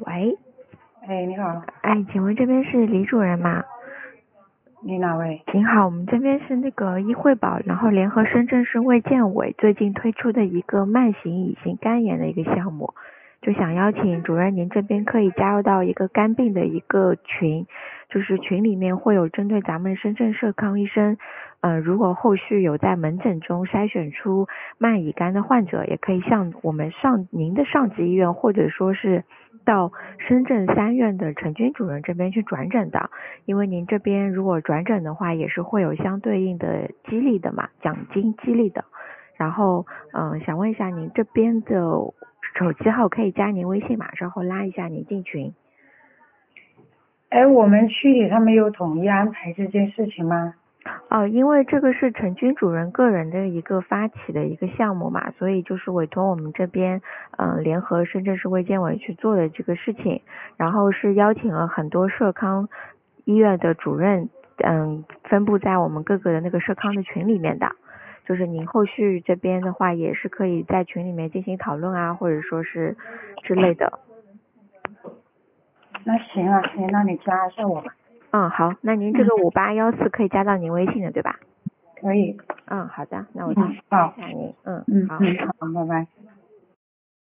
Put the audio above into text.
喂， 哎，你好， 哎，请问这边是李主任吗？ 你哪位？ 您好，我们这边是那个医惠保，然后联合深圳市卫健委最近推出的一个慢性乙型肝炎的一个项目，就想邀请主任您这边可以加入到一个肝病的一个群，就是群里面会有针对咱们深圳社康医生，如果后续有在门诊中筛选出慢乙肝的患者，也可以向我们您的上级医院或者说是到深圳3院的陈军主任这边去转诊的。因为您这边如果转诊的话，也是会有相对应的激励的嘛，奖金激励的。然后，想问一下您这边的手机号可以加您微信嘛，稍后拉一下您进群。 哎，我们区里他没有统一安排这件事情吗？ 因为这个是陈军主任个人的一个发起的一个项目嘛，所以就是委托我们这边联合深圳市卫健委去做的这个事情，然后是邀请了很多社康医院的主任，分布在我们各个的那个社康的群里面的，就是您后续这边的话也是可以在群里面进行讨论啊，或者说是之类的。 那行啊，行，那你加一下我吧。 好，那您这个5814可以加到您微信的对吧？ 可以。 好的，那我好。 加一下您。好。 好，拜拜。